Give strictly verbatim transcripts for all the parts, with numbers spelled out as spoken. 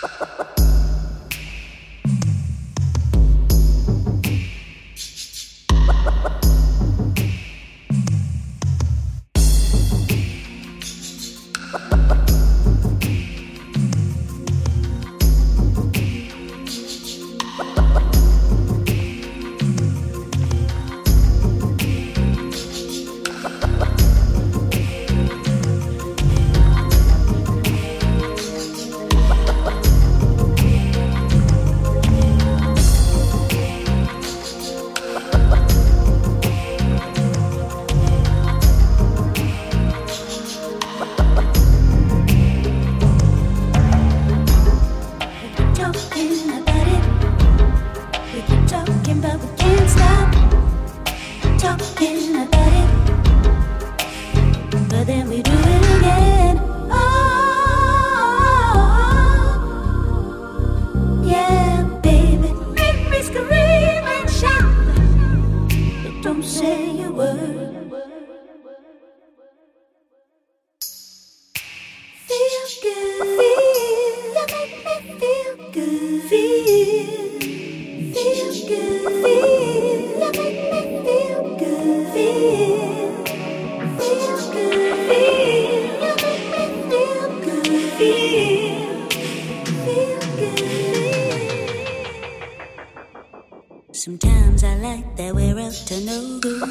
Sometimes I like that we're up to no good.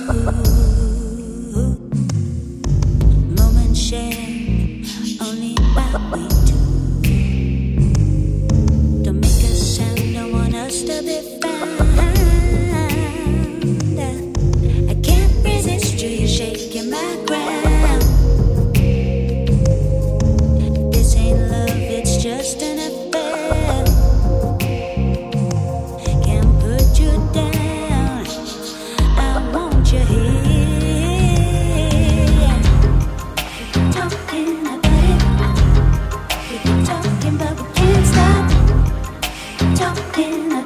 Moments shared only by we two. Don't make a sound, don't want us to be found. I can't resist you, you're shaking my ground. This ain't love, it's just an affair. Talking